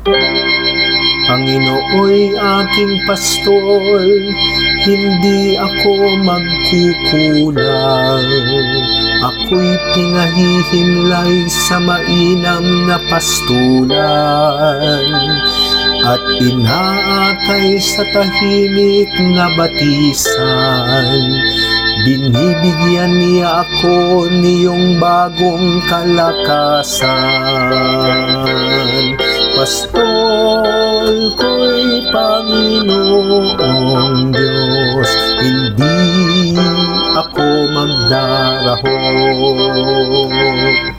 Panginooy aking pastol, hindi ako magkukulang. Ako'y pinahihimlay sa mainam na pastulan, at inaakay sa tahimik na batisan. Binibigyan niya ako niyong bagong kalakasan. Pastol ko'y Panginoong Diyos, hindi ako magdarahop.